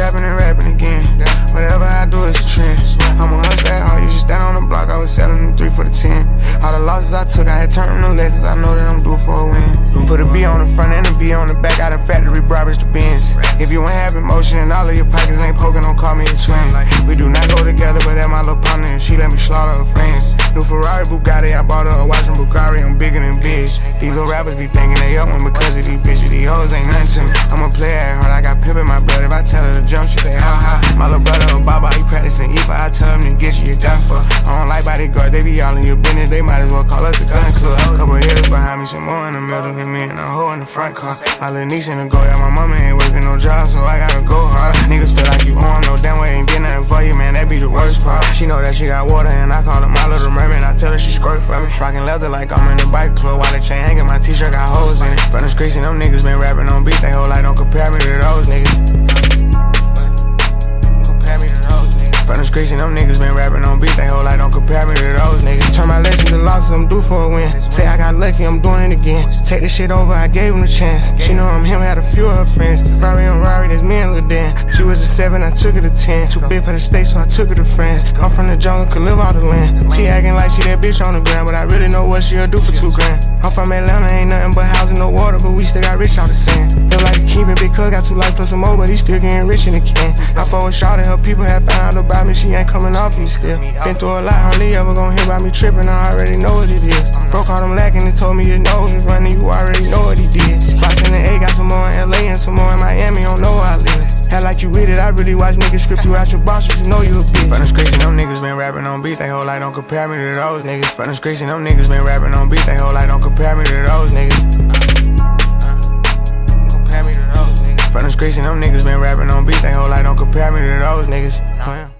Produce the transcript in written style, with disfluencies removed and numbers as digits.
rapping and rapping again. Whatever I do is a trend. I'm a hustler at heart, you should stand on the block. I was selling them 3 for the 10. All the losses I took, I had turned them to lessons. I know that I'm due for a win. Put a B on the front and a B on the back. Out of factory Roberts to Benz. If you ain't having motion and all of your pockets ain't poking, don't call me a twin. We do not go together, but that's my little partner, and she let me slaughter her friends. New Ferrari, Bugatti, I bought her a watch from Bulgari. I'm bigger than big. These little rappers be thinking they up one because of these bitches. These hoes ain't nothing to me. I'm a player at heart, I got pimp in my blood. If I tell her to jump, she say ha ha. My little brother a Baba, he practicing IFA. I tell him to get you done for. I don't like bodyguards, they be all in your business. They might as well call us the gun club. Couple hitters behind me, some more in the middle than me, and a hoe in the front car. My little niece in the go, yeah, my mama ain't working no job, so I gotta go hard. Niggas feel like you on, no damn way ain't did nothing for you, man, that be the worst part. She know that she got water, and I call her my little mermaid. I tell her she squirt for me. Rockin' leather like I'm in the bike club, while the chain hanging, my t-shirt got holes in it. From the streets and them niggas been rapping on beat, they whole life don't compare me to those niggas. From the streets and them niggas been rapping on beat, they whole life don't compare me to those niggas. Turn my lessons to losses, I'm due for a win. Say I got lucky, I'm doing it again. Take this shit over, I gave him a chance. She know I'm him, had a few of her friends. Ferrari and Rari, that's me and Lil Dan. She was a 7, I took her to 10. Too big for the state, so I took her to France. I'm from the jungle, could live out the land. She acting like she that bitch on the ground, but I really know what she'll do for 2 grand. I'm from Atlanta, ain't nothing but housing, no water, but we still got rich out the sand. Feel like a keepin' big cuz, got 2 life plus some more, but he still getting rich in the can. I fought with Shawty, her people have found out about me, she ain't coming off me still. Been through a lot, hardly ever gon' hear about me trippin', I already know what it is. Broke all them lacking and told me your nose was running, you already know what he did. Spots in the A, got some more in LA and some more in Miami, don't know where I live. Had like you with it, I really watch niggas strip you out your box, you know you a bitch. From the streets and them niggas been rapping on beats, they whole life don't compare me to those niggas. From the streets and them niggas been rapping on beats, they whole life don't compare me to those niggas. Compare me to those niggas. From the streets and them niggas been rapping on beats, they whole life don't compare me to those niggas.